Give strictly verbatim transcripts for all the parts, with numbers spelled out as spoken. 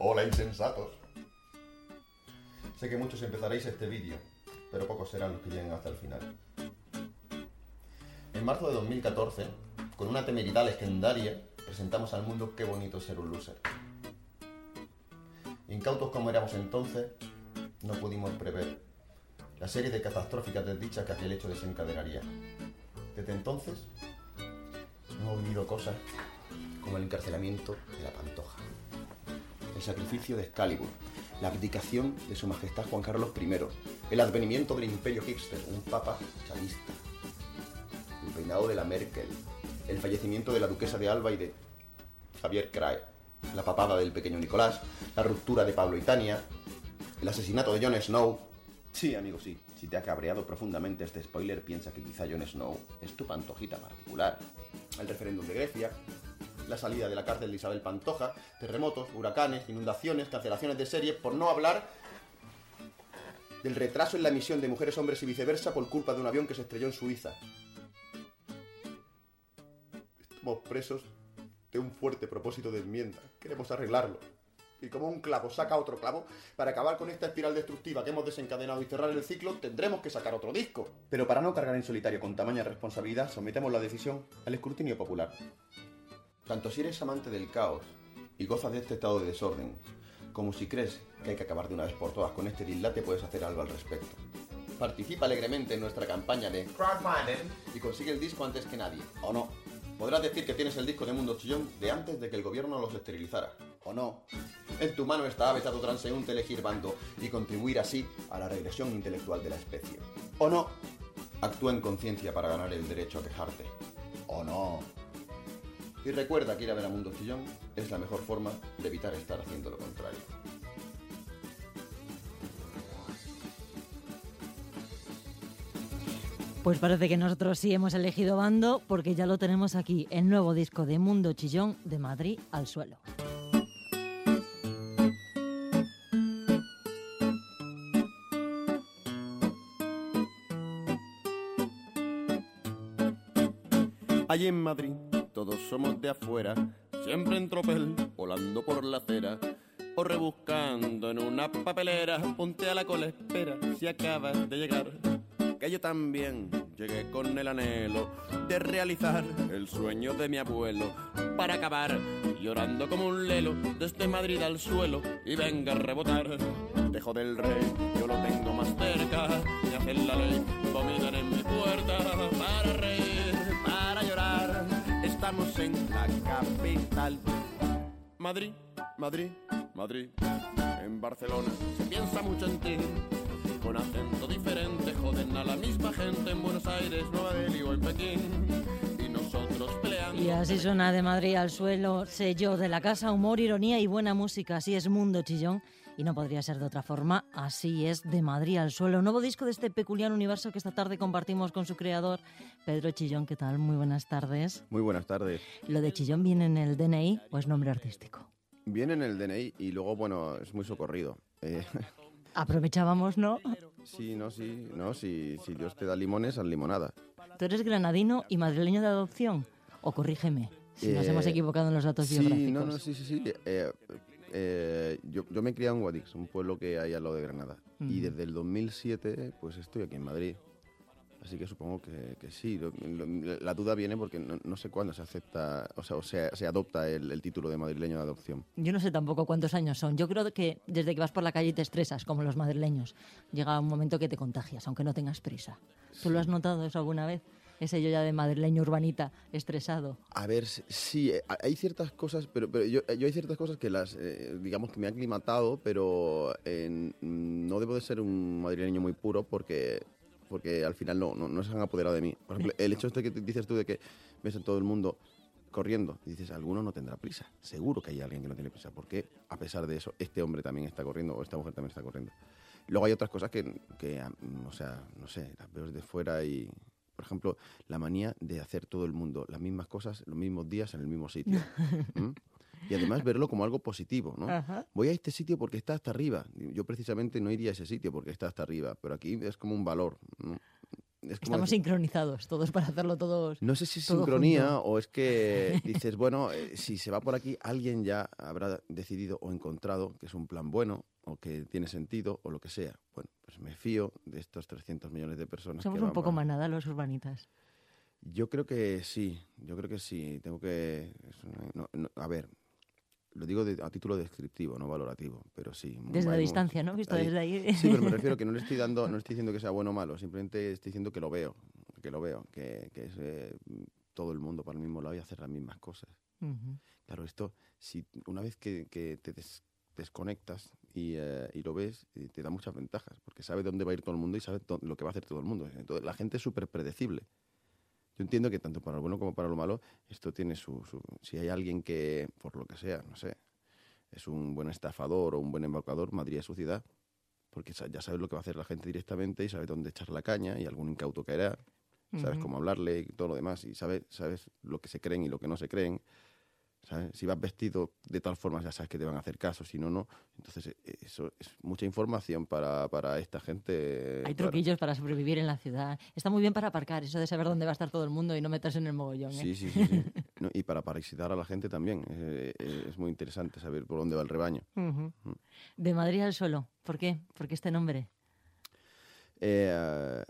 Hola, insensatos. Sé que muchos empezaréis este vídeo, pero pocos serán los que lleguen hasta el final. En marzo de dos mil catorce, con una temeridad legendaria, presentamos al mundo qué bonito es ser un loser. Incautos como éramos entonces, no pudimos prever la serie de catastróficas desdichas que aquel hecho desencadenaría. Desde entonces, hemos vivido cosas como el encarcelamiento de la Pantoja, el sacrificio de Excalibur, la abdicación de su majestad Juan Carlos primero, el advenimiento del imperio hipster, un papa chavista, el reinado de la Merkel, el fallecimiento de la duquesa de Alba y de Javier Crae, la papada del pequeño Nicolás, la ruptura de Pablo y Tania, el asesinato de Jon Snow. Sí, amigo, sí. Si te ha cabreado profundamente este spoiler, piensa que quizá Jon Snow es tu pantojita particular. El referéndum de Grecia, la salida de la cárcel de Isabel Pantoja, terremotos, huracanes, inundaciones, cancelaciones de series, por no hablar del retraso en la emisión de Mujeres, Hombres y Viceversa por culpa de un avión que se estrelló en Suiza. Estamos presos de un fuerte propósito de enmienda. Queremos arreglarlo. Y como un clavo saca otro clavo, para acabar con esta espiral destructiva que hemos desencadenado y cerrar el ciclo, tendremos que sacar otro disco. Pero para no cargar en solitario con tamaña responsabilidad, sometemos la decisión al escrutinio popular. Tanto si eres amante del caos y gozas de este estado de desorden, como si crees que hay que acabar de una vez por todas con este dislate, puedes hacer algo al respecto. Participa alegremente en nuestra campaña de crowdfunding y consigue el disco antes que nadie, ¿o no? Podrás decir que tienes el disco de Mundo Chillón de antes de que el gobierno los esterilizara, ¿o no? En tu mano está, vetado transeúnte, elegir bando y contribuir así a la regresión intelectual de la especie, ¿o no? Actúa en conciencia para ganar el derecho a quejarte, ¿o no? Y recuerda que ir a ver a Mundo Chillón es la mejor forma de evitar estar haciendo lo contrario. Pues parece que nosotros sí hemos elegido bando porque ya lo tenemos aquí, el nuevo disco de Mundo Chillón, de Madrid al suelo. Allí en Madrid todos somos de afuera, siempre en tropel, volando por la acera, o rebuscando en una papelera, ponte a la cola, espera, si acabas de llegar. Que yo también llegué con el anhelo de realizar el sueño de mi abuelo, para acabar llorando como un lelo desde Madrid al suelo y venga a rebotar. Dejo del rey, yo lo tengo más cerca, me hacen la ley, vomitan en mi puerta, para reír, para llorar, estamos en la capital. Madrid, Madrid, Madrid, en Barcelona se piensa mucho en ti, con acento diferente joden a la misma gente en Buenos Aires, Nueva Delhi o en Pekín, y nosotros peleando. Y así suena de Madrid al suelo, sello de la casa, humor, ironía y buena música. Así es Mundo Chillón y no podría ser de otra forma. Así es de Madrid al suelo, nuevo disco de este peculiar universo que esta tarde compartimos con su creador, Pedro Chillón. ¿Qué tal? Muy buenas tardes. Muy buenas tardes. ¿Lo de Chillón viene en el D N I o es nombre artístico? Viene en el D N I y luego, bueno, es muy socorrido. Eh... Aprovechábamos, ¿no? Sí, no, sí, no, si, si Dios te da limones, haz limonada. ¿Tú eres granadino y madrileño de adopción? O corrígeme, si eh, nos hemos equivocado en los datos sí, biográficos. No, no, sí, sí, sí. Eh, eh, yo, yo me he criado en Guadix, un pueblo que hay al lado de Granada. Mm. Y desde el dos mil siete, pues estoy aquí en Madrid. Así que supongo que, que sí. Lo, lo, la duda viene porque no, no sé cuándo se acepta, o sea, o sea se adopta el, el título de madrileño de adopción. Yo no sé tampoco cuántos años son. Yo creo que desde que vas por la calle te estresas, como los madrileños. Llega un momento que te contagias, aunque no tengas prisa. ¿Tú sí. lo has notado eso alguna vez? Ese yo ya de madrileño urbanita, estresado. A ver, sí, hay ciertas cosas, pero, pero yo, yo hay ciertas cosas que las, eh, digamos que me he aclimatado, pero eh, no debo de ser un madrileño muy puro porque... porque al final no, no, no se han apoderado de mí. Por ejemplo, el hecho este que dices tú de que ves a todo el mundo corriendo, y dices, alguno no tendrá prisa. Seguro que hay alguien que no tiene prisa, porque a pesar de eso, este hombre también está corriendo, o esta mujer también está corriendo. Luego hay otras cosas que, que o sea, no sé, las veo desde fuera y... Por ejemplo, la manía de hacer todo el mundo las mismas cosas, los mismos días, en el mismo sitio. ¿Mm? Y además verlo como algo positivo, ¿no? Ajá. Voy a este sitio porque está hasta arriba. Yo precisamente no iría a ese sitio porque está hasta arriba, pero aquí es como un valor, ¿no? es como Estamos decir, sincronizados todos para hacerlo todos. no sé si es todo sincronía junto. o es que dices, bueno, eh, si se va por aquí, alguien ya habrá decidido o encontrado que es un plan bueno o que tiene sentido o lo que sea. Bueno, pues me fío de estos trescientos millones de personas. Somos que un van poco por- manada los urbanitas. Yo creo que sí, yo creo que sí. Tengo que... es una- no- no, a ver, lo digo de- a título descriptivo, no valorativo, pero sí. Desde la hay distancia, mucho- ¿no? Visto hay- desde ahí. Sí, pero me refiero que no le estoy dando, no estoy diciendo que sea bueno o malo, simplemente estoy diciendo que lo veo, que lo veo, que, que es eh, todo el mundo para el mismo lado y hacer las mismas cosas. Ujú. Claro, esto, si una vez que, que te des- desconectas y, eh, y lo ves, eh, te da muchas ventajas, porque sabes dónde va a ir todo el mundo y sabes dó- lo que va a hacer todo el mundo. Entonces, la gente es súper predecible. Yo entiendo que tanto para lo bueno como para lo malo, esto tiene su, su... Si hay alguien que, por lo que sea, no sé, es un buen estafador o un buen embaucador, Madrid es su ciudad, porque sa- ya sabes lo que va a hacer la gente directamente y sabes dónde echar la caña y algún incauto caerá, sabes Ujú. cómo hablarle y todo lo demás, y sabes, sabes lo que se creen y lo que no se creen. ¿Sabes? Si vas vestido de tal forma ya sabes que te van a hacer caso, si no, no. Entonces eh, eso es mucha información para, para esta gente. Hay para- truquillos para sobrevivir en la ciudad. Está muy bien para aparcar, eso de saber dónde va a estar todo el mundo y no meterse en el mogollón. ¿eh? Sí, sí, sí, sí. No, y para parasitar a la gente también. Eh, eh, es muy interesante saber por dónde va el rebaño. Ujú. Mm. De Madrid al suelo. ¿Por qué? ¿Por qué este nombre? Eh,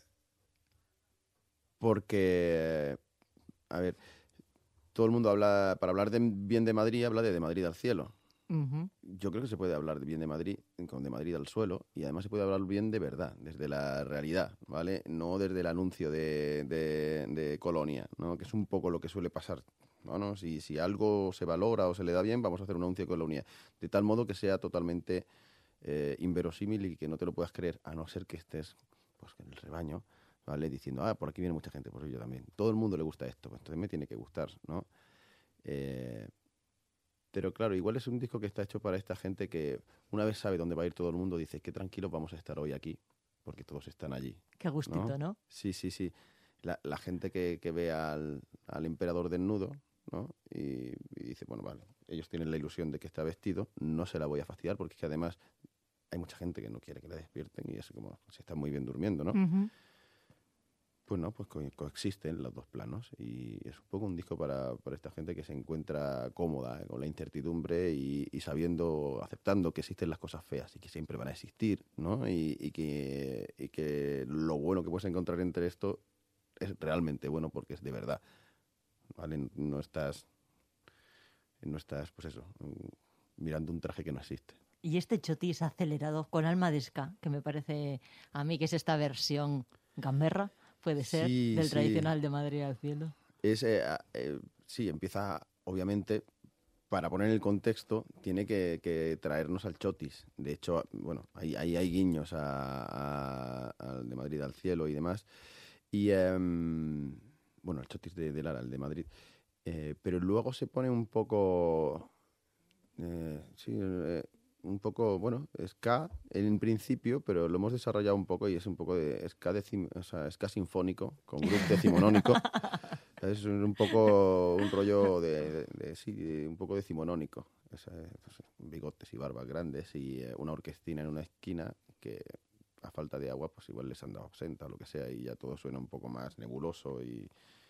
porque, a ver, todo el mundo habla, para hablar de, bien de Madrid, habla de de Madrid al cielo. Ujú. Yo creo que se puede hablar bien de Madrid, con de Madrid al suelo, y además se puede hablar bien de verdad, desde la realidad, ¿vale? No desde el anuncio de, de- de Colonia, ¿no? Que es un poco lo que suele pasar, ¿no? ¿no? Si, si algo se valora o se le da bien, vamos a hacer un anuncio de Colonia, de tal modo que sea totalmente eh, inverosímil y que no te lo puedas creer, a no ser que estés pues, en el rebaño, ¿vale? Diciendo, ah, por aquí viene mucha gente, pues yo también. Todo el mundo le gusta esto, pues entonces me tiene que gustar, ¿no? Eh, pero claro, igual es un disco que está hecho para esta gente que una vez sabe dónde va a ir todo el mundo, dice, qué tranquilos vamos a estar hoy aquí, porque todos están allí. Qué gustito, ¿no? Sí, sí, sí. La, la gente que, que ve al, al emperador desnudo, ¿no? Y, y dice, bueno, vale, ellos tienen la ilusión de que está vestido, no se la voy a fastidiar, porque es que además hay mucha gente que no quiere que le despierten y es como, se está muy bien durmiendo, ¿no? Ujú. Pues no, pues co- coexisten los dos planos y es un poco un disco para, para esta gente que se encuentra cómoda eh, con la incertidumbre y, y sabiendo, aceptando que existen las cosas feas y que siempre van a existir, ¿no? Y, y que, y que lo bueno que puedes encontrar entre esto es realmente bueno porque es de verdad, ¿vale? No estás, no estás, pues eso, mm, mirando un traje que no existe. Y este chotis acelerado con alma de ska, que me parece a mí que es esta versión gamberra, puede ser, Sí, del sí. tradicional de Madrid al cielo. Es, eh, a- eh, sí, empieza, obviamente, para poner el contexto, tiene que, que traernos al chotis. De hecho, bueno, ahí, ahí hay guiños a, a- al de Madrid al cielo y demás. Y, em, bueno, el chotis de, de Lara, el de Madrid. Eh, pero luego se pone un poco, eh, sí, eh, un poco, bueno, ska en principio, pero lo hemos desarrollado un poco y es un poco de ska, decim- o sea, ska sinfónico, con grupo decimonónico. Es un un poco un rollo de, de- de- sí, de- un poco decimonónico. Es, eh, pues, bigotes y barbas grandes y eh, una orquestina en una esquina que a falta de agua pues igual les han dado absenta o lo que sea y ya todo suena un poco más nebuloso y,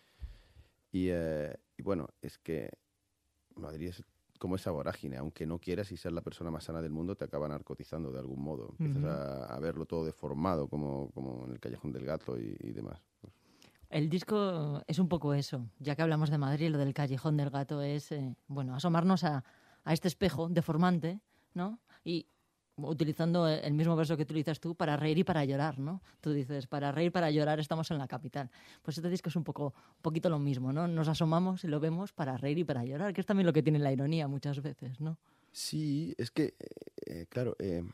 y, eh, y bueno, es que Madrid es como esa vorágine, aunque no quieras y seas la persona más sana del mundo, te acaba narcotizando de algún modo. Empiezas Ujú. a, a verlo todo deformado, como, como en el Callejón del Gato y, y demás. El disco es un poco eso, ya que hablamos de Madrid, lo del Callejón del Gato es, eh, bueno, asomarnos a, a este espejo deformante, ¿no? Y utilizando el mismo verso que utilizas tú, para reír y para llorar, ¿no? Tú dices, para reír, para llorar, estamos en la capital. Pues este disco es un poco, un poquito lo mismo, ¿no? Nos asomamos y lo vemos para reír y para llorar, que es también lo que tiene la ironía muchas veces, ¿no? Sí, es que, eh, eh, claro, eh,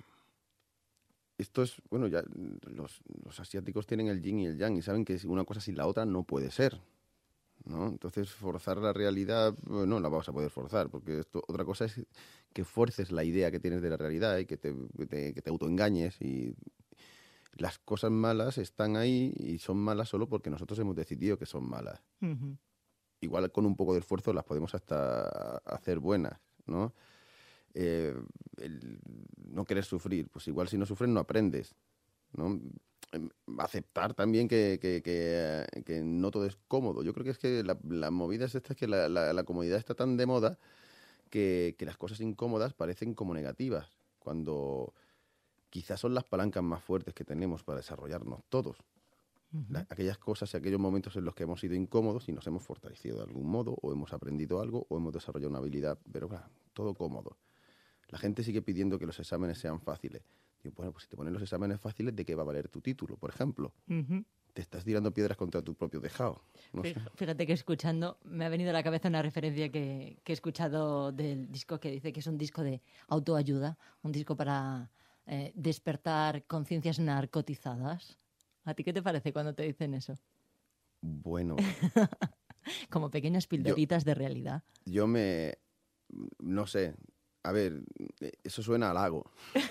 esto es, bueno, ya los, los asiáticos tienen el yin y el yang y saben que una cosa sin la otra no puede ser, ¿no? Entonces, forzar la realidad, bueno, no la vas a poder forzar, porque esto, otra cosa es que fuerces la idea que tienes de la realidad y que te, que te, que te autoengañes y las cosas malas están ahí y son malas solo porque nosotros hemos decidido que son malas. Ujú. Igual con un poco de esfuerzo las podemos hasta hacer buenas, ¿no? Eh, el no querer sufrir, pues igual si no sufres no aprendes, ¿no? aceptar también que, que, que, que no todo es cómodo. Yo creo que es que la, la movida es esta, que la, la, la comodidad está tan de moda que, que las cosas incómodas parecen como negativas, cuando quizás son las palancas más fuertes que tenemos para desarrollarnos todos. Uh-huh. La, aquellas cosas y aquellos momentos en los que hemos sido incómodos y nos hemos fortalecido de algún modo, o hemos aprendido algo, o hemos desarrollado una habilidad, pero claro, todo cómodo. La gente sigue pidiendo que los exámenes sean fáciles. Y bueno, pues si te ponen los exámenes fáciles, ¿de qué va a valer tu título, por ejemplo? Uh-huh. Te estás tirando piedras contra tu propio tejado. No fíjate, sé. Fíjate que escuchando, me ha venido a la cabeza una referencia que, que he escuchado del disco, que dice que es un disco de autoayuda, un disco para eh, despertar conciencias narcotizadas. ¿A ti qué te parece cuando te dicen eso? Bueno. Como pequeñas pildoritas yo, de realidad. Yo me... no sé... A ver, eso suena a halago.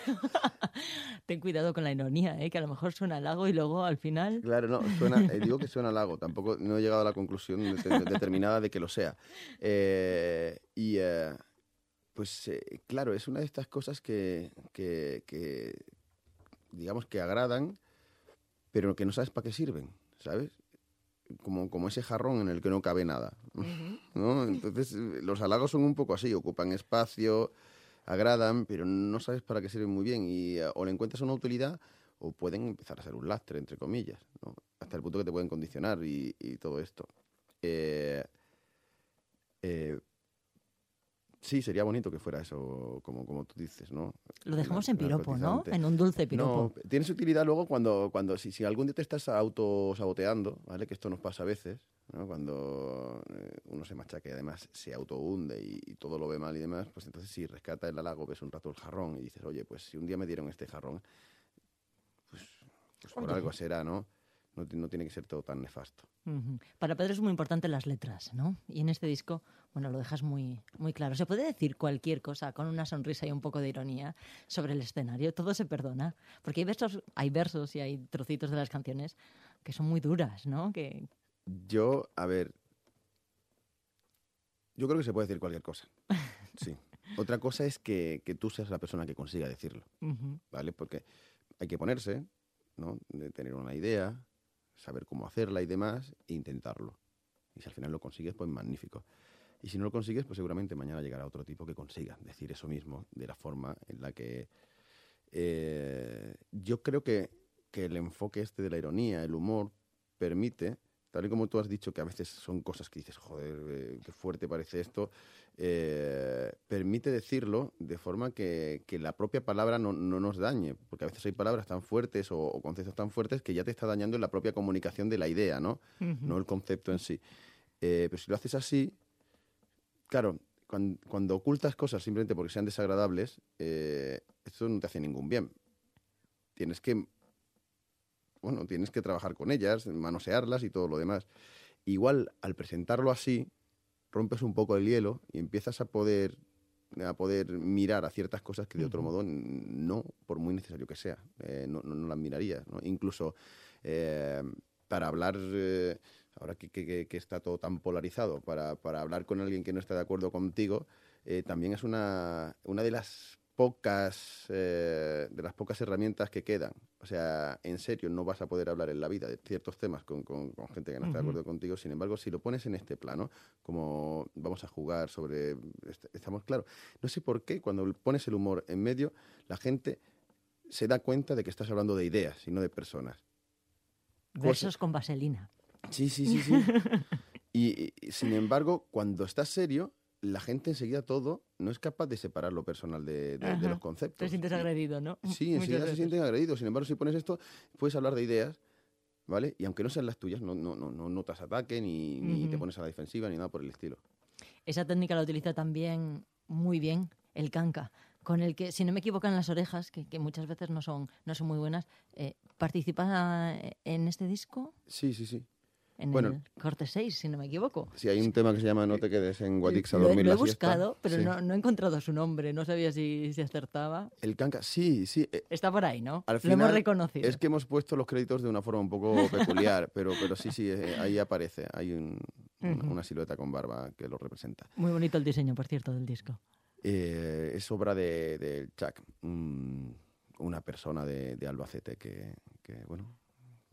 Ten cuidado con la ironía, ¿eh? Que a lo mejor suena a halago y luego al final... Claro, no, suena, eh, digo que suena a halago. Tampoco no he llegado a la conclusión de, de, determinada de que lo sea. Eh, y eh, pues eh, claro, es una de estas cosas que, que, que digamos que agradan, pero que no sabes para qué sirven, ¿sabes? Como, como ese jarrón en el que no cabe nada, uh-huh. ¿no? Entonces, los halagos son un poco así, ocupan espacio, agradan, pero no sabes para qué sirven muy bien, y o le encuentras una utilidad o pueden empezar a ser un lastre, entre comillas, ¿no? Hasta el punto que te pueden condicionar y, y todo esto. Eh, eh, sí, sería bonito que fuera eso, como, como tú dices, ¿no? Lo dejamos en piropo, ¿no? En un dulce piropo. No, tiene su utilidad luego cuando, cuando si, si algún día te estás autosaboteando, ¿vale? Que esto nos pasa a veces, ¿no? Cuando eh, uno se machaca y además se autohunde y, y todo lo ve mal y demás, pues entonces si rescata el halago, ves un rato el jarrón y dices, oye, pues si un día me dieron este jarrón, pues, pues por algo será, ¿no? No, no tiene que ser todo tan nefasto. Uh-huh. Para Pedro es muy importante las letras, ¿no? Y en este disco, bueno, lo dejas muy, muy claro. Se puede decir cualquier cosa con una sonrisa y un poco de ironía sobre el escenario. Todo se perdona. Porque hay versos, hay versos y hay trocitos de las canciones que son muy duras, ¿no? Que... Yo, a ver... Yo creo que se puede decir cualquier cosa. Sí. Otra cosa es que, que tú seas la persona que consiga decirlo, uh-huh. ¿vale? Porque hay que ponerse, ¿no? De tener una idea, saber cómo hacerla y demás, e intentarlo. Y si al final lo consigues, pues magnífico. Y si no lo consigues, pues seguramente mañana llegará otro tipo que consiga decir eso mismo de la forma en la que... Eh, yo creo que, que el enfoque este de la ironía, el humor, permite, tal y como tú has dicho, que a veces son cosas que dices, joder, eh, qué fuerte parece esto, eh, permite decirlo de forma que, que la propia palabra no, no nos dañe, porque a veces hay palabras tan fuertes o, o conceptos tan fuertes que ya te está dañando en la propia comunicación de la idea, ¿no? Uh-huh. No el concepto en sí. Eh, pero si lo haces así, claro, cuando, cuando ocultas cosas simplemente porque sean desagradables, eh, esto no te hace ningún bien. Tienes que, bueno, tienes que trabajar con ellas, manosearlas y todo lo demás. Igual, al presentarlo así, rompes un poco el hielo y empiezas a poder, a poder mirar a ciertas cosas que de otro modo no, por muy necesario que sea, eh, no, no, no las mirarías, ¿no? Incluso eh, para hablar, eh, ahora que, que, que está todo tan polarizado, para, para hablar con alguien que no está de acuerdo contigo, eh, también es una, una de las pocas eh, de las pocas herramientas que quedan. O sea, en serio, no vas a poder hablar en la vida de ciertos temas con, con, con gente que no está uh-huh. de acuerdo contigo. Sin embargo, si lo pones en este plano, como vamos a jugar sobre... Estamos claros. No sé por qué, cuando pones el humor en medio, la gente se da cuenta de que estás hablando de ideas y no de personas. Versos Cosas... con vaselina. Sí, sí, sí, sí. y, y, sin embargo, cuando estás serio, la gente enseguida todo no es capaz de separar lo personal de, de, de los conceptos. Te sientes agredido, ¿no? Sí, enseguida se sienten agredidos. Sin embargo, si pones esto, puedes hablar de ideas, ¿vale? Y aunque no sean las tuyas, no, no, no, no notas ataque, ni, uh-huh. ni te pones a la defensiva, ni nada por el estilo. Esa técnica la utiliza también muy bien el canca, con el que, si no me equivoco, en Las Orejas, que, que muchas veces no son, no son muy buenas, eh, ¿participa en este disco? Sí, sí, sí. En bueno, el corte seis, si no me equivoco. Sí, hay un tema que se llama No te quedes en Guadix a dormir lo, lo la he buscado, siesta. pero sí. no, no he encontrado su nombre. No sabía si, si acertaba. El canca, sí, sí. Está por ahí, ¿no? Al lo final, hemos reconocido. Es que hemos puesto los créditos de una forma un poco peculiar, pero, pero sí, sí, eh, ahí aparece. Hay un, uh-huh. una, una silueta con barba que lo representa. Muy bonito el diseño, por cierto, del disco. Eh, es obra de, de Chuck, un, una persona de, de Albacete que, que, bueno...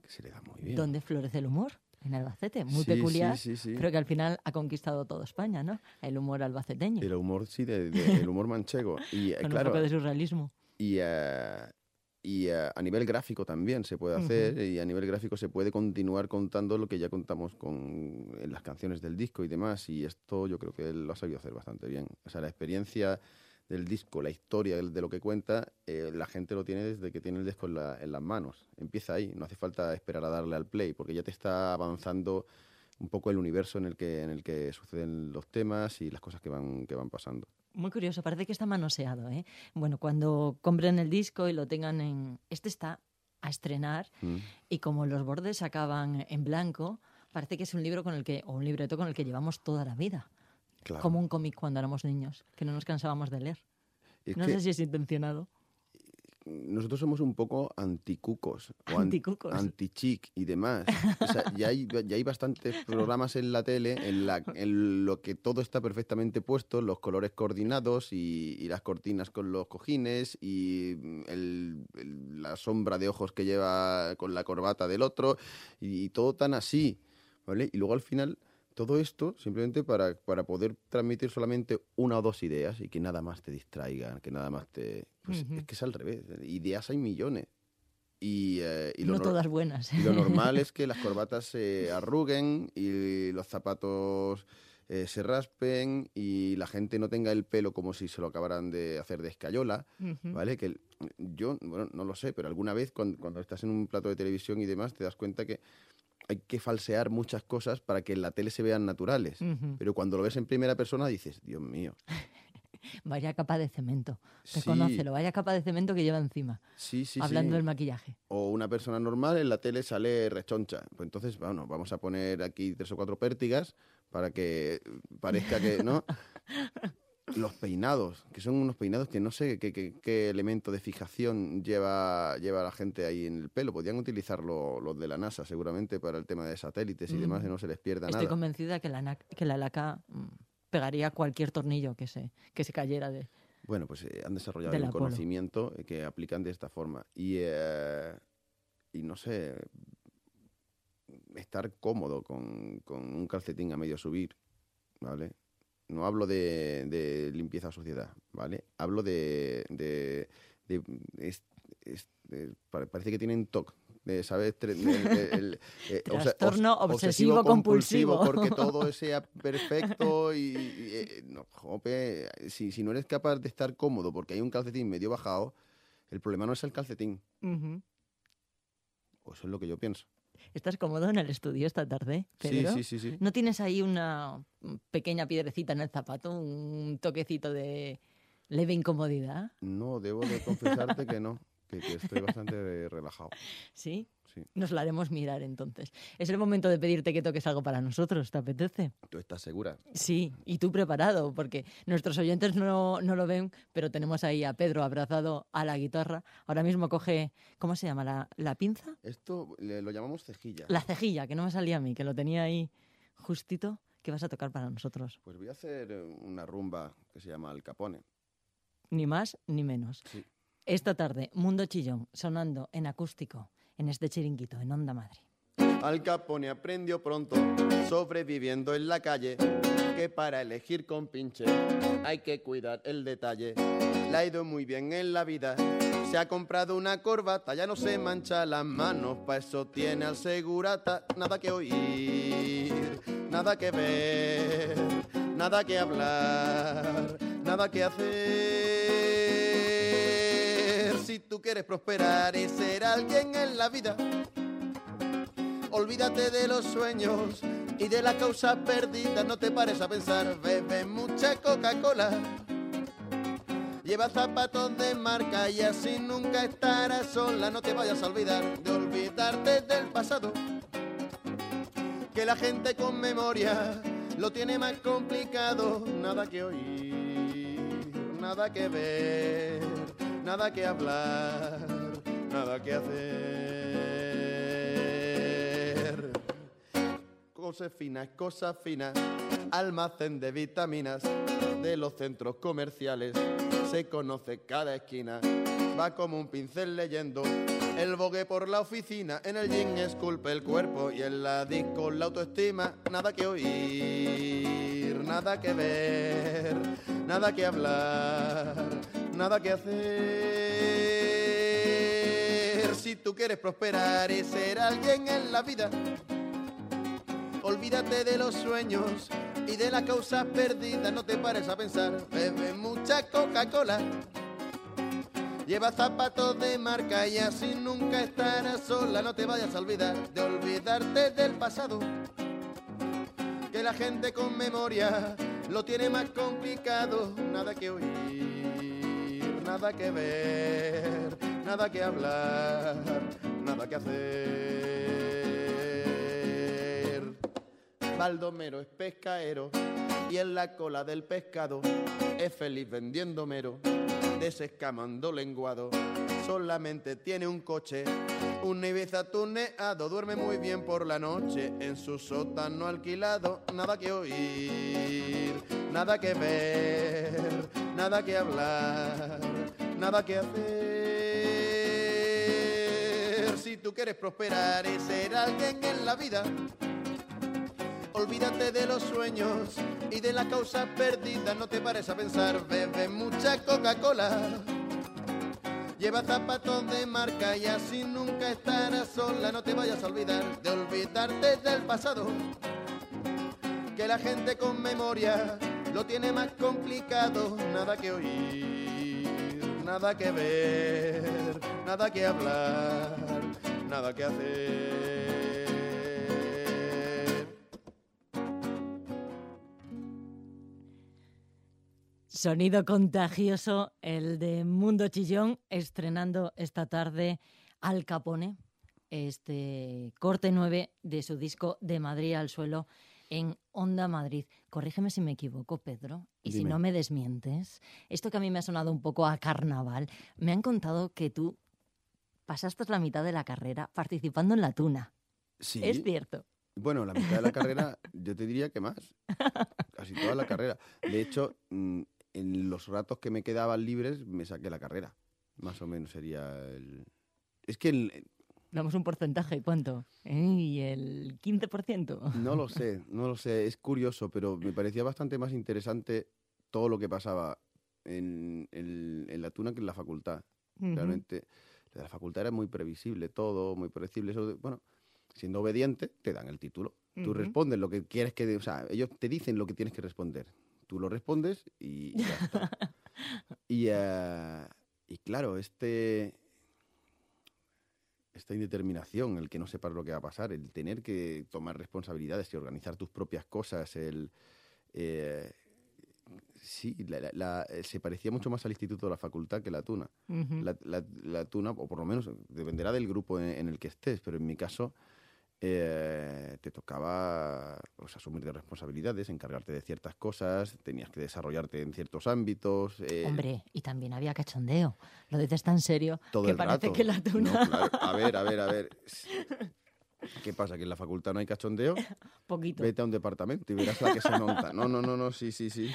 que se le da muy bien. ¿Dónde florece el humor? En Albacete, muy Sí, peculiar, sí, sí, sí. pero que al final ha conquistado toda España, ¿no? El humor albaceteño, El humor, sí, de, de- el humor manchego. Y eh, con claro, un poco de surrealismo. y, eh, y eh, a nivel gráfico también se puede hacer, Ujú. y a nivel gráfico se puede continuar contando lo que ya contamos con, en las canciones del disco y demás, y esto yo creo que él lo ha sabido hacer bastante bien. O sea, la experiencia del disco, la historia de lo que cuenta, eh, la gente lo tiene desde que tiene el disco en, la- en las manos. Empieza ahí, no hace falta esperar a darle al play, porque ya te está avanzando un poco el universo en el que, en el que suceden los temas y las cosas que van, que van pasando. Muy curioso, parece que está manoseado, ¿eh? Bueno, cuando compren el disco y lo tengan en... Este está a estrenar Mm. y como los bordes acaban en blanco, parece que es un libro con el que, o un libreto con el que llevamos toda la vida. Claro. Como un cómic cuando éramos niños, que no nos cansábamos de leer. Es No que sé si es intencionado. nosotros somos un poco anticucos o an- Anticucos. anti-chic y demás. O sea, ya hay, ya hay bastantes programas en la tele en, la, en lo que todo está perfectamente puesto, los colores coordinados y, y las cortinas con los cojines y el- el- la sombra de ojos que lleva con la corbata del otro y, y todo tan así, ¿vale? Y luego al final todo esto simplemente para, para poder transmitir solamente una o dos ideas y que nada más te distraigan, que nada más te... Pues Ujú. es que es al revés. Ideas hay millones. Y, eh, y, lo, No nor- todas buenas. y lo normal es que las corbatas se arruguen y los zapatos eh, se raspen y la gente no tenga el pelo como si se lo acabaran de hacer de escayola, Ujú. ¿vale? Que el- yo, bueno, no lo sé, pero alguna vez cuando, cuando estás en un plato de televisión y demás te das cuenta que hay que falsear muchas cosas para que en la tele se vean naturales. Ujú. Pero cuando lo ves en primera persona dices, Dios mío. Vaya capa de cemento. Sí. Reconócelo, vaya capa de cemento que lleva encima. Sí, sí, hablando sí. del maquillaje. O una persona normal en la tele sale rechoncha. Pues entonces, bueno, vamos a poner aquí tres o cuatro pértigas para que parezca que, ¿no? Los peinados, que son unos peinados que no sé qué, qué- qué elemento de fijación lleva, lleva la gente ahí en el pelo. Podrían utilizarlo los de la NASA seguramente para el tema de satélites y Mm. demás, que no se les pierda Estoy nada. convencida que la, na- que la laca mm, pegaría cualquier tornillo que se, que se cayera de... Bueno, pues eh, han desarrollado Del un Apolo. conocimiento eh, que aplican de esta forma. Y, eh, y no sé, estar cómodo con, con un calcetín a medio subir, ¿vale? No hablo de, de limpieza o suciedad, ¿vale? Hablo de... de, de- es- es- de- pare- parece que tienen T O C. De, ¿sabes? Tre- de- el- el- eh, o sea, Trastorno obs- obsesivo-compulsivo. porque todo sea perfecto y, y, eh, no, jope, si, si no eres capaz de estar cómodo porque hay un calcetín medio bajado, el problema no es el calcetín. Ujú. O eso es lo que yo pienso. ¿Estás cómodo en el estudio esta tarde, Pedro? Sí, sí, sí, sí. ¿No tienes ahí una pequeña piedrecita en el zapato, un toquecito de leve incomodidad? No, debo de confesarte que no, que, que estoy bastante relajado. ¿Sí? Sí. Nos la haremos mirar entonces. Es el momento de pedirte que toques algo para nosotros, ¿te apetece? ¿Tú estás segura? Sí, y tú preparado, porque nuestros oyentes no, no lo ven, pero tenemos ahí a Pedro abrazado a la guitarra. Ahora mismo coge, ¿cómo se llama? ¿La, la pinza? Esto le- lo llamamos cejilla. La cejilla, que no me salía a mí, que lo tenía ahí justito, que vas a tocar para nosotros. Pues voy a hacer eh, una rumba que se llama Al Capone. Ni más ni menos. Sí. Esta tarde, Mundo Chillón, sonando en acústico, en este chiringuito, en Onda Madre. Al Capone aprendió pronto, sobreviviendo en la calle, que para elegir con pinche hay que cuidar el detalle. Le ha ido muy bien en la vida, se ha comprado una corbata, ya no se mancha las manos, pa' eso tiene al segurata. Nada que oír, nada que ver, nada que hablar, nada que hacer. Si tú quieres prosperar y ser alguien en la vida, olvídate de los sueños y de la causa perdida. No te pares a pensar, bebe mucha Coca-Cola, lleva zapatos de marca y así nunca estarás sola. No te vayas a olvidar de olvidarte del pasado, que la gente con memoria lo tiene más complicado. Nada que oír, nada que ver, nada que hablar, nada que hacer. Josefina es cosa fina, almacén de vitaminas de los centros comerciales, se conoce cada esquina, va como un pincel leyendo el bogue por la oficina, en el gym esculpe el cuerpo y en la disco la autoestima. Nada que oír, nada que ver, nada que hablar, nada que hacer. Si tú quieres prosperar y ser alguien en la vida, olvídate de los sueños y de las causas perdidas. No te pares a pensar, bebe mucha Coca-Cola, lleva zapatos de marca y así nunca estarás sola. No te vayas a olvidar de olvidarte del pasado, que la gente con memoria lo tiene más complicado. Nada que oír, nada que ver, nada que hablar, nada que hacer. Baldomero es pescaero y en la cola del pescado es feliz vendiendo mero, desescamando lenguado. Solamente tiene un coche, un Ibiza tuneado, duerme muy bien por la noche en su sótano alquilado. Nada que oír, nada que ver, nada que hablar, nada que hacer. Si tú quieres prosperar y ser alguien en la vida, olvídate de los sueños y de las causas perdidas. No te pares a pensar, bebe mucha Coca-Cola, lleva zapatos de marca y así nunca estarás sola. No te vayas a olvidar de olvidarte del pasado, que la gente con memoria lo tiene más complicado. Nada que oír, nada que ver, nada que hablar, nada que hacer. Sonido contagioso, el de Mundo Chillón, estrenando esta tarde Al Capone, este corte nueve de su disco De Madrid al Suelo en Onda Madrid. Corrígeme si me equivoco, Pedro, y Dime. si no me desmientes. Esto que a mí me ha sonado un poco a carnaval, me han contado que tú pasaste la mitad de la carrera participando en la tuna. Sí. ¿Es cierto? Bueno, la mitad de la carrera, yo te diría que más. Casi toda la carrera. De hecho, en los ratos que me quedaban libres, me saqué la carrera. Más o menos sería el... Es que... El... Damos un porcentaje, ¿cuánto? ¿Y el quince por ciento? No lo sé, no lo sé. Es curioso, pero me parecía bastante más interesante todo lo que pasaba en, en, en la tuna que en la facultad. Uh-huh. Realmente, la facultad era muy previsible, todo muy predecible. Eso de, bueno, siendo obediente, te dan el título. Uh-huh. Tú respondes lo que quieres que... O sea, ellos te dicen lo que tienes que responder. Tú lo respondes y, y ya está. y, uh, y claro, este... esta indeterminación, el que no sepas lo que va a pasar, el tener que tomar responsabilidades y organizar tus propias cosas, el... Eh, sí, la, la, la, se parecía mucho más al instituto de la facultad que la tuna. Uh-huh. La, la, la tuna, o por lo menos dependerá del grupo en, en el que estés, pero en mi caso eh, te tocaba pues, asumir de responsabilidades, encargarte de ciertas cosas, tenías que desarrollarte en ciertos ámbitos. Eh, Hombre, y también había cachondeo. Lo dices tan serio todo que el parece rato. que la tuna... No, claro. A ver, a ver, a ver... ¿Qué pasa? ¿Que en la facultad no hay cachondeo? Poquito. Vete a un departamento y verás la que se monta. No, no, no, no, sí, sí, sí.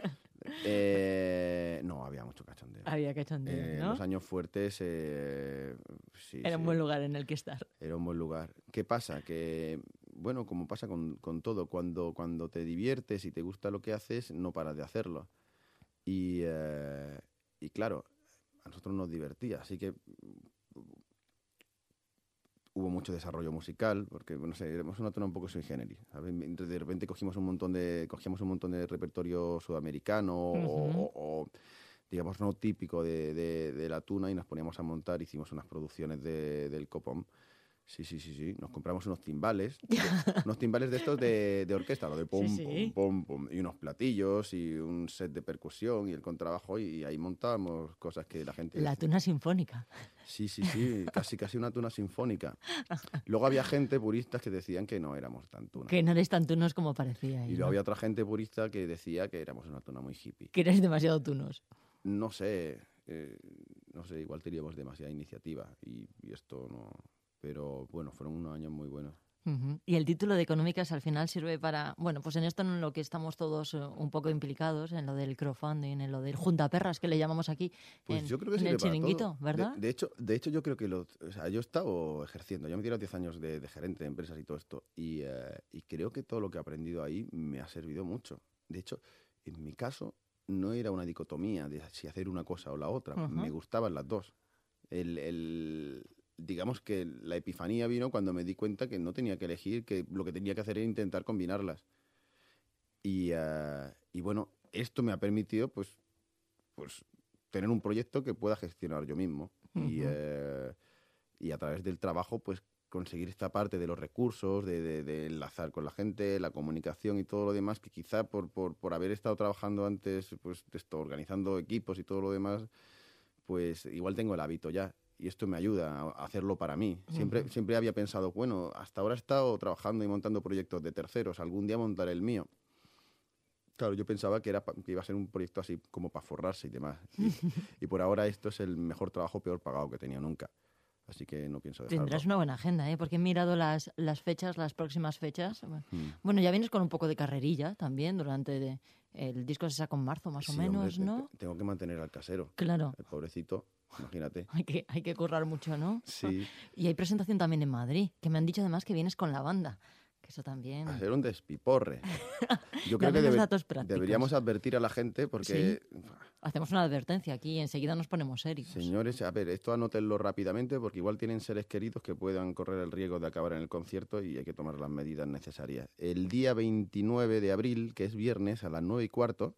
Eh, no, había mucho cachondeo. Había cachondeo, eh, ¿no? En los años fuertes, eh, sí. Era sí. un buen lugar en el que estar. Era un buen lugar. ¿Qué pasa? Que, bueno, como pasa con, con todo, cuando, cuando te diviertes y te gusta lo que haces, no paras de hacerlo. Y, eh, y claro, a nosotros nos divertía, así que... Hubo mucho desarrollo musical, porque, no sé, éramos una tuna un poco sui generis. De repente cogimos un montón de, cogíamos un montón de repertorio sudamericano uh-huh. o, o, digamos, no típico de, de, de la tuna y nos poníamos a montar, hicimos unas producciones de, del Copom. Sí, sí, sí, sí. Nos compramos unos timbales, de, unos timbales de estos de, de orquesta, lo de pom, sí, sí. pom, pom, pom, y unos platillos y un set de percusión y el contrabajo y ahí montábamos cosas que la gente... La decía. Tuna sinfónica. Sí, sí, sí, casi casi una tuna sinfónica. Luego había gente puristas que decían que no éramos tan tunas. Que no eres tan tunos como parecía. Y luego ¿no? había otra gente purista que decía que éramos una tuna muy hippie. Que eres demasiado tunos. No sé, eh, no sé, igual teníamos demasiada iniciativa y, y esto no... Pero bueno, fueron unos años muy buenos. Uh-huh. Y el título de Económicas al final sirve para, bueno, pues en esto en lo que estamos todos uh, un poco implicados, en lo del crowdfunding, en lo del juntaperras que le llamamos aquí, Pues en, yo creo que en sirve el para chiringuito, todo. ¿verdad? De, de hecho, de hecho, yo creo que lo, o sea, yo he estado ejerciendo, yo me he tirado diez años de, de gerente de empresas y todo esto, y, eh, y creo que todo lo que he aprendido ahí me ha servido mucho. De hecho, en mi caso, no era una dicotomía de si hacer una cosa o la otra, Uh-huh. me gustaban las dos. El, el, digamos que la epifanía vino cuando me di cuenta que no tenía que elegir, que lo que tenía que hacer era intentar combinarlas. Y, uh, y bueno, esto me ha permitido pues, pues tener un proyecto que pueda gestionar yo mismo. Uh-huh. y, uh, y a través del trabajo pues conseguir esta parte de los recursos, de, de, de enlazar con la gente, la comunicación y todo lo demás, que quizá por, por, por haber estado trabajando antes, pues esto, organizando equipos y todo lo demás, pues igual tengo el hábito ya. Y esto me ayuda a hacerlo para mí. Siempre, uh-huh. siempre había pensado, bueno, hasta ahora he estado trabajando y montando proyectos de terceros, algún día montaré el mío. Claro, yo pensaba que, era, que iba a ser un proyecto así como para forrarse y demás. Y, y por ahora esto es el mejor trabajo peor pagado que he tenido nunca. Así que no pienso dejarlo. Tendrás una buena agenda, ¿eh? Porque he mirado las, las fechas, las próximas fechas. Hmm. Bueno, ya vienes con un poco de carrerilla también durante... De, el disco se saca en marzo, más sí, o menos, hombre, ¿no? Tengo que mantener al casero. Claro. El pobrecito, imagínate. hay, que, hay que currar mucho, ¿no? Sí. Y hay presentación también en Madrid, que me han dicho además que vienes con la banda. Que eso también... Hacer un despiporre. Yo creo que debe, deberíamos advertir a la gente porque... ¿Sí? Hacemos una advertencia aquí y enseguida nos ponemos serios. Señores, a ver, esto anótenlo rápidamente porque igual tienen seres queridos que puedan correr el riesgo de acabar en el concierto y hay que tomar las medidas necesarias. El día veintinueve de abril, que es viernes, a las nueve y cuarto,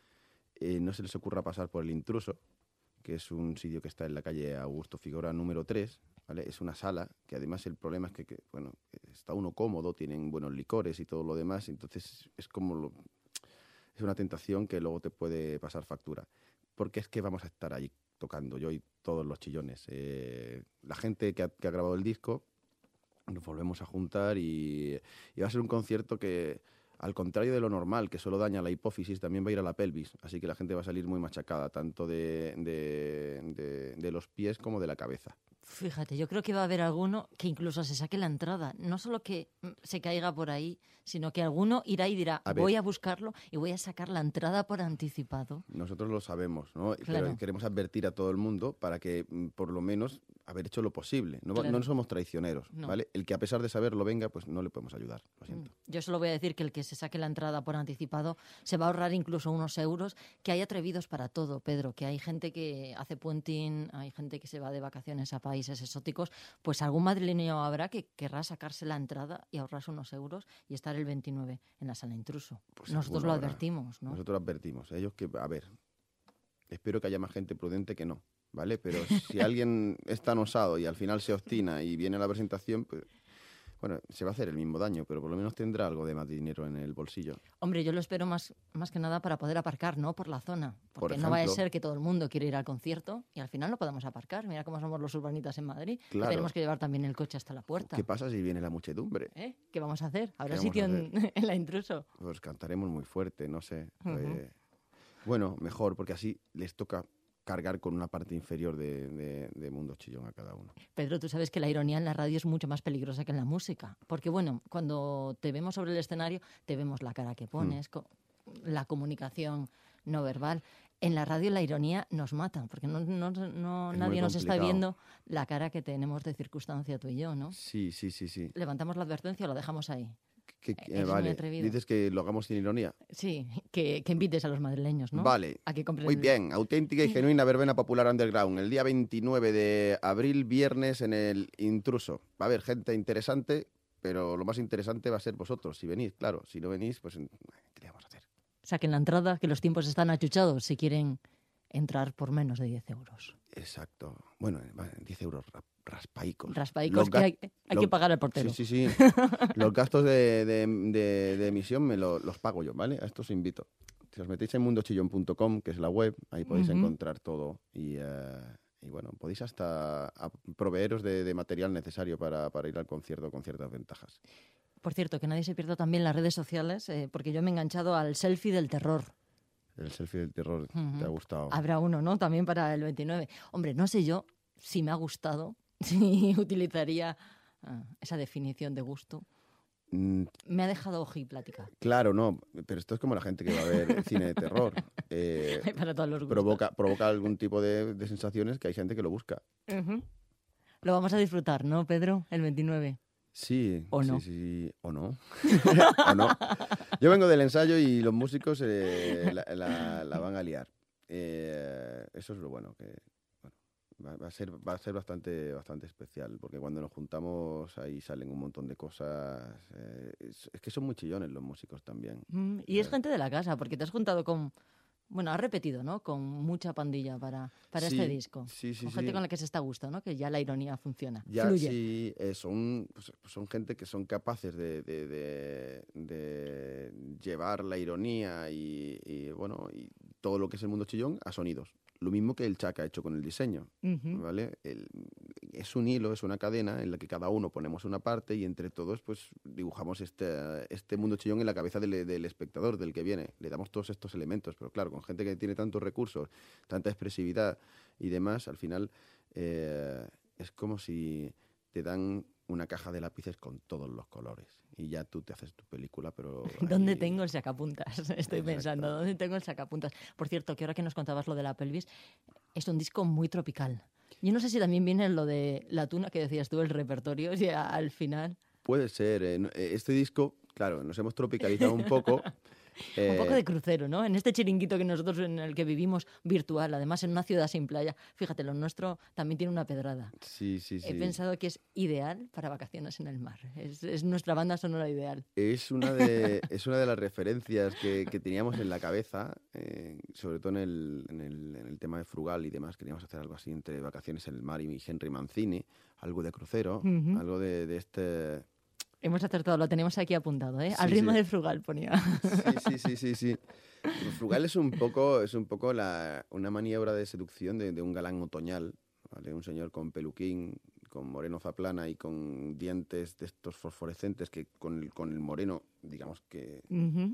eh, no se les ocurra pasar por El Intruso, que es un sitio que está en la calle Augusto Figueroa número tres, ¿vale? Es una sala que además el problema es que, que bueno, está uno cómodo, tienen buenos licores y todo lo demás, entonces es como lo, es una tentación que luego te puede pasar factura, porque es que vamos a estar ahí tocando yo y todos los chillones. Eh, la gente que ha, que ha grabado el disco nos volvemos a juntar y, y va a ser un concierto que, al contrario de lo normal, que solo daña la hipófisis, también va a ir a la pelvis. Así que la gente va a salir muy machacada, tanto de, de, de, de los pies como de la cabeza. Fíjate, yo creo que va a haber alguno que incluso se saque la entrada. No solo que se caiga por ahí, sino que alguno irá y dirá, a voy a buscarlo y voy a sacar la entrada por anticipado. Nosotros lo sabemos, ¿no? Claro. Pero queremos advertir a todo el mundo para que, por lo menos, haber hecho lo posible. No, claro. no somos traicioneros, no. ¿vale? El que a pesar de saberlo venga, pues no le podemos ayudar, lo siento. Yo solo voy a decir que el que se saque la entrada por anticipado se va a ahorrar incluso unos euros, que hay atrevidos para todo, Pedro, que hay gente que hace puenting, hay gente que se va de vacaciones a países exóticos, pues algún madrileño habrá que querrá sacarse la entrada y ahorrarse unos euros y estar el veintinueve en la sala Intruso. Pues nosotros lo habrá. advertimos, ¿no? Nosotros advertimos. Ellos que, a ver, espero que haya más gente prudente que no, ¿vale? Pero si alguien es tan osado y al final se obstina y viene a la presentación, pues... Bueno, se va a hacer el mismo daño, pero por lo menos tendrá algo de más dinero en el bolsillo. Hombre, yo lo espero más, más que nada para poder aparcar, ¿no? Por la zona. Porque por ejemplo, no vaya a ser que todo el mundo quiere ir al concierto y al final no podamos aparcar. Mira cómo somos los urbanitas en Madrid. Claro. Que tenemos que llevar también el coche hasta la puerta. ¿Qué pasa si viene la muchedumbre? ¿Eh? ¿Qué vamos a hacer? ¿Habrá vamos sitio a hacer? En, en la Intruso? Pues cantaremos muy fuerte, no sé. Uh-huh. Eh, bueno, mejor, porque así les toca cargar con una parte inferior de, de, de Mundo Chillón a cada uno. Pedro, tú sabes que la ironía en la radio es mucho más peligrosa que en la música. Porque, bueno, cuando te vemos sobre el escenario, te vemos la cara que pones, mm. co- la comunicación no verbal. En la radio la ironía nos mata, porque no, no, no nadie nos está viendo la cara que tenemos de circunstancia tú y yo, ¿no? Sí, sí, sí, sí. ¿Levantamos la advertencia o lo dejamos ahí? Que, que, eh, vale, dices que lo hagamos sin ironía. Sí, que, que invites a los madrileños, ¿no? Vale, a que compren muy el... bien, auténtica y genuina verbena popular underground, el día veintinueve de abril, viernes, en el Intruso. Va a haber gente interesante, pero lo más interesante va a ser vosotros, si venís, claro. Si no venís, pues ¿qué le vamos a hacer? Saquen la entrada, que los tiempos están achuchados si quieren entrar por menos de diez euros. Exacto. Bueno, diez euros raspaicos. Raspaicos que hay, hay lo, que pagar al portero. Sí, sí, sí. Los gastos de, de, de, de emisión me lo, los pago yo, ¿vale? A esto os invito. Si os metéis en mundo chillón punto com, que es la web, ahí podéis uh-huh. encontrar todo. Y, uh, y bueno, podéis hasta proveeros de, de material necesario para, para ir al concierto con ciertas ventajas. Por cierto, que nadie se pierda también las redes sociales, eh, porque yo me he enganchado al selfie del terror. El selfie del terror, uh-huh. ¿te ha gustado? Habrá uno, ¿no? También para el veintinueve. Hombre, no sé yo si me ha gustado, si utilizaría Ah, esa definición de gusto. Mm, Me ha dejado ojiplática. claro, no, pero esto es como la gente que va a ver cine de terror. Eh, Hay para todos los gustos. provoca, provoca algún tipo de, de sensaciones que hay gente que lo busca. Ujú. Lo vamos a disfrutar, ¿no, Pedro? El veintinueve. Sí, ¿O sí, no? sí, sí, o no. o no. Yo vengo del ensayo y los músicos eh, la, la- la van a liar. Eh, eso es lo bueno, que bueno, va, va a ser, va a ser bastante, bastante especial, porque cuando nos juntamos ahí salen un montón de cosas. eh, es, es que son muy chillones los músicos también. Mm, y es Eh, gente de la casa, porque te has juntado con... Bueno, has repetido, ¿no? Con mucha pandilla para, para Sí, este disco. sí, sí, con gente sí. con la que se está a gusto, ¿no? Que ya la ironía funciona. Ya Fluye. sí, eh, son, pues, pues son gente que son capaces de, de- de- de llevar la ironía y, y, bueno, y todo lo que es el mundo chillón a sonidos. Lo mismo que el Chaca ha hecho con el diseño, Ujú. ¿vale? El- es un hilo, es una cadena en la que cada uno ponemos una parte y entre todos pues dibujamos este, este mundo chillón en la cabeza del, del espectador, del que viene. Le damos todos estos elementos, pero claro, con gente que tiene tantos recursos, tanta expresividad y demás, al final eh, es como si te dan una caja de lápices con todos los colores y ya tú te haces tu película, pero... ¿Dónde ahí- tengo el sacapuntas? Estoy pensando, Exacto. ¿dónde tengo el sacapuntas? Por cierto, que ahora que nos contabas lo de la pelvis, es un disco muy tropical. Yo no sé si también viene lo de la tuna que decías tú, el repertorio, y a- al final. Puede ser. eh, no- eh, Este disco, claro, nos hemos tropicalizado un poco. Un poco eh, de crucero, ¿no? En este chiringuito que nosotros en el que vivimos virtual, además en una ciudad sin playa. Fíjate, lo nuestro también tiene una pedrada. Sí, sí, sí. He pensado que es ideal para vacaciones en el mar. Es, es nuestra banda sonora ideal. Es una de, es una de las referencias que, que teníamos en la cabeza, eh, sobre todo en el, en, el, en el tema de frugal y demás. Queríamos hacer algo así entre vacaciones en el mar y Henry Mancini, algo de crucero, Ujú. algo de, de este... Hemos acertado, lo tenemos aquí apuntado, ¿eh? Al Sí, ritmo sí. del frugal ponía. Sí, sí, sí, sí, sí. El frugal es un poco, es un poco la, una maniobra de seducción de, de un galán otoñal, ¿vale? Un señor con peluquín, con moreno zaplana y con dientes de estos fosforescentes que con el, con el moreno, digamos que, Ujú.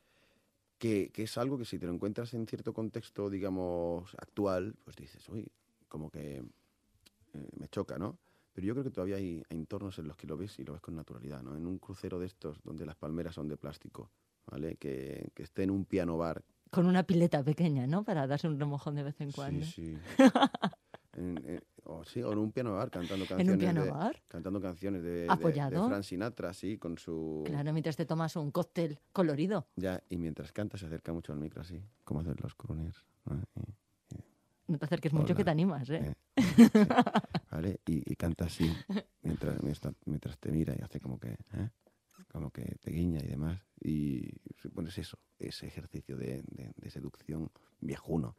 que, que es algo que si te lo encuentras en cierto contexto, digamos, actual, pues dices, uy, como que eh, me choca, ¿no? Pero yo creo que todavía hay, hay entornos en los que lo ves y lo ves con naturalidad, ¿no? En un crucero de estos donde las palmeras son de plástico, ¿vale? Que, que esté en un piano bar. Con una pileta pequeña, ¿no? Para darse un remojón de vez en cuando. Sí, sí. en, en- o, sí, o en un piano bar cantando ¿En canciones un piano de, bar? cantando canciones de, de, ¿Apoyado? de Frank Sinatra, sí, con su... Claro, mientras te tomas un cóctel colorido. Ya, y mientras canta se acerca mucho al micro así, como hacen los crooners, ¿no? Y- No te acerques mucho Hola. que te animas, ¿eh? Eh, sí, ¿vale? Y, y canta así, mientras, mientras, mientras te mira y hace como que, ¿eh? como que te guiña y demás. Y pones eso, ese ejercicio de, de- de seducción viejuno,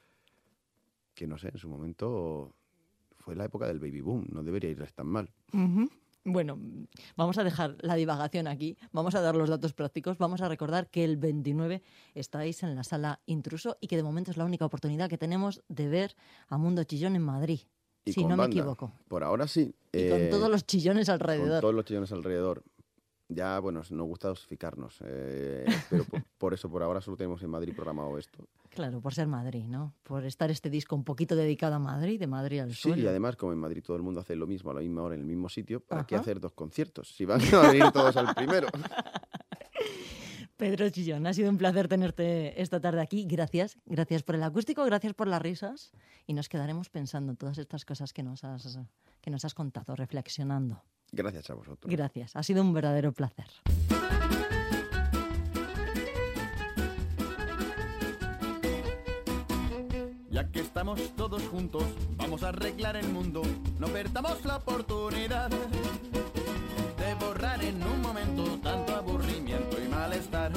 que no sé, en su momento fue la época del baby boom, no debería irles tan mal. Ujú. Bueno, vamos a dejar la divagación aquí, vamos a dar los datos prácticos, vamos a recordar que el veintinueve estáis en la sala Intruso y que de momento es la única oportunidad que tenemos de ver a Mundo Chillón en Madrid, Y si con no me banda. equivoco. Por ahora sí. Y eh, con todos los chillones con alrededor. todos los chillones alrededor. Ya, bueno, nos gusta dosificarnos, eh, pero por, por eso por ahora solo tenemos en Madrid programado esto. Claro, por ser Madrid, ¿no? Por estar este disco un poquito dedicado a Madrid, de Madrid al Sí, suelo. y además, como en Madrid todo el mundo hace lo mismo a la misma hora en el mismo sitio, ¿para qué Ajá. hacer dos conciertos? Si van a venir todos al primero. Pedro Chillón, ha sido un placer tenerte esta tarde aquí. Gracias, gracias por el acústico, gracias por las risas y nos quedaremos pensando en todas estas cosas que nos has, que nos has contado, reflexionando. Gracias a vosotros. Gracias, ha sido un verdadero placer. Ya que estamos todos juntos, vamos a arreglar el mundo. No perdamos la oportunidad de borrar en un momento tanto aburrimiento y malestar.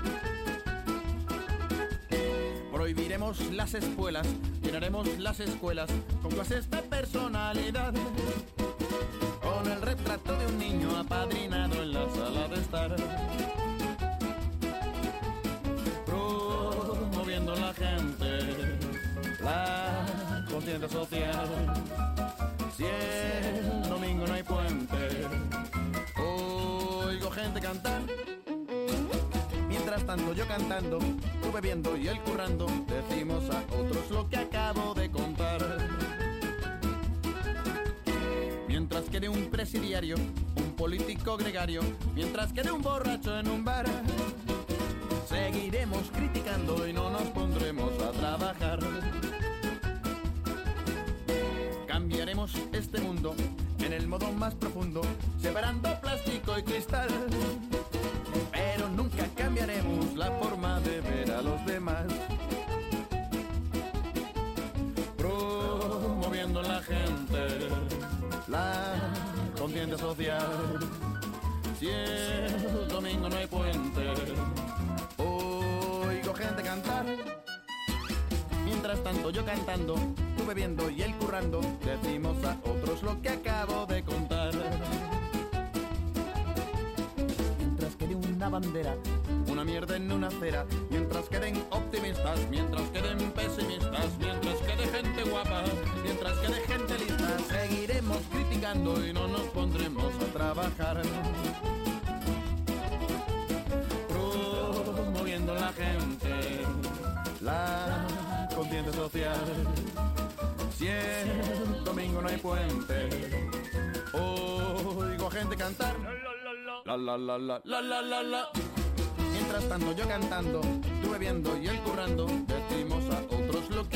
Prohibiremos las escuelas, llenaremos las escuelas con clases de personalidad. Con el retrato de un niño apadrinado en la sala de estar. Promoviendo en la gente la conciencia social. Si el domingo no hay puente, oigo gente cantar. Mientras tanto yo cantando, tú bebiendo y él currando, decimos a otros lo que acabo de contar. Mientras que quede un presidiario, un político gregario, mientras quede un borracho en un bar. Seguiremos criticando y no nos pondremos a trabajar. Cambiaremos este mundo en el modo más profundo, separando plástico y cristal. Pero nunca cambiaremos la forma de ver a los demás. Promoviendo en la gente la conciencia social. Si el domingo no hay puente, oigo gente cantar. Mientras tanto yo cantando, tú bebiendo y él currando, decimos a otros lo que acabo de contar. Mientras quede una bandera, una mierda en una acera, mientras queden optimistas, mientras queden pesimistas, mientras quede gente guapa, mientras quede gente lista, seguiremos criticando y no nos pondremos a trabajar. Promoviendo la gente la conciencia social. Si el domingo no hay puente, oigo gente cantar. La la la la la la la la. Mientras tanto yo cantando, tú bebiendo y él currando, decimos a otros lo que